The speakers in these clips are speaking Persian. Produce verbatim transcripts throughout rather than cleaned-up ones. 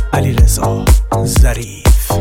علیرضا ظریف.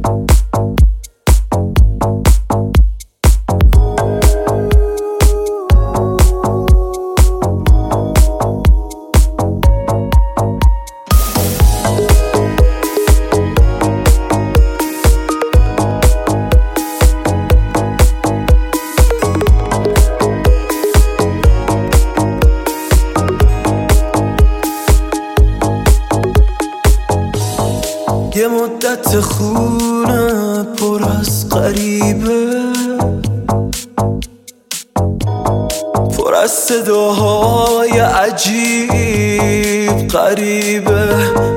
یه مدت خونه پر از غریبه، پر از صداهای عجیب غریبه،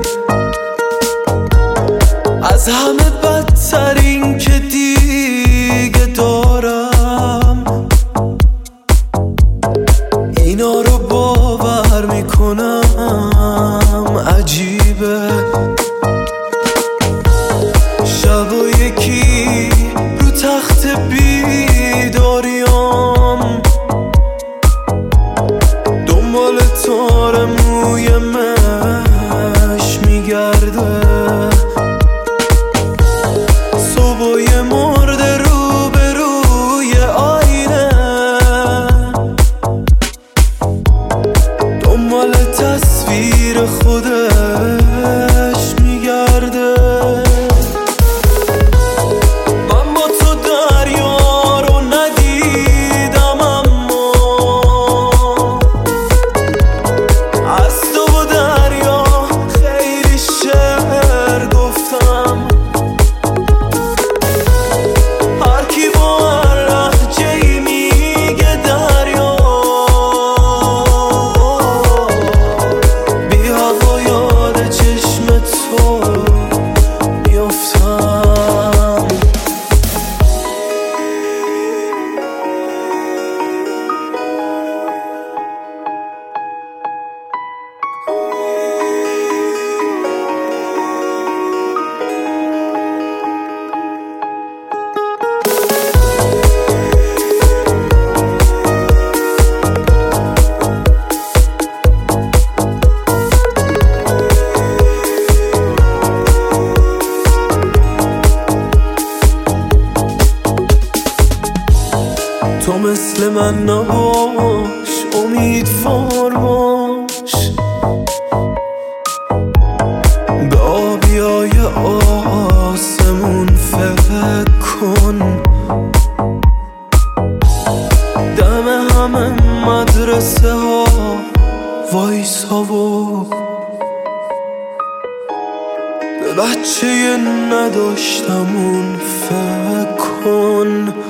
از همه بدترین که دیگه دارم اینا رو باور میکنم عجیبه. شب و یکی رو تخت بیداریام دنبال تار موی مش میگرده، صبح مرده رو به روی آینه دنبال تصویر خودش میگرده. تو مثل من نباش، امیدوار باش، به آبیای آسمون فکر کن، دم همه مدرسه ها وایسا و به بچه نداشتمون فکر کن.